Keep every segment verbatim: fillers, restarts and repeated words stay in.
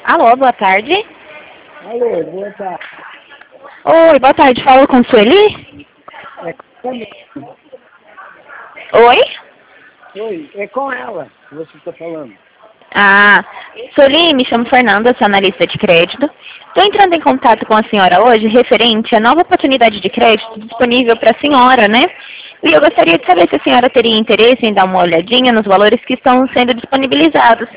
Alô, boa tarde. Alô, boa tarde. Oi, boa tarde. Falo com Sueli? É também. Oi? Oi, é com ela que você está falando. Ah, Sueli, me chamo Fernanda, sou analista de crédito. Estou entrando em contato com a senhora hoje referente à nova oportunidade de crédito disponível para a senhora, né? E eu gostaria de saber se a senhora teria interesse em dar uma olhadinha nos valores que estão sendo disponibilizados.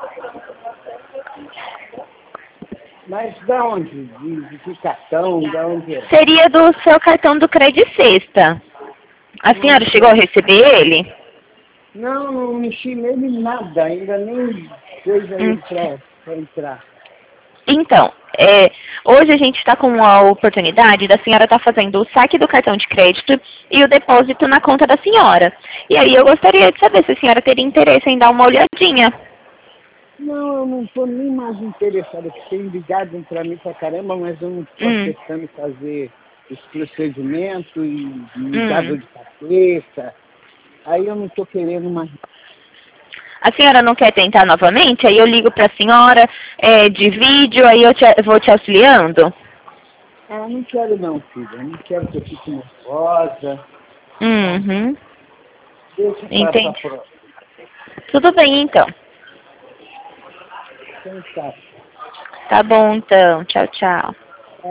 Mas da onde? De, de que cartão? Da onde é? Seria do seu cartão do Credit Sexta. A Não, senhora chegou a receber ele? não, não mexi nele em nada, ainda nem fez Hum. ele para entrar. Então, é, hoje a gente está com a oportunidade da senhora estar fazendo o saque do cartão de crédito e o depósito na conta da senhora. E aí eu gostaria de saber se a senhora teria interesse em dar uma olhadinha. Não, eu não estou nem mais interessado, porque tem ligado para mim pra caramba, mas eu não estou Hum, acertando fazer os procedimentos e me dá dor hum. de cabeça. Aí eu não estou querendo mais. A senhora não quer tentar novamente? Aí eu ligo para a senhora é, de vídeo, aí eu te, vou te auxiliando. Ah, não quero não, filha. Eu não quero que eu fique nervosa. Uhum. Deixa para a Entendi. próxima. Tudo bem, então. Então tá. Tá bom, então. Tchau, tchau.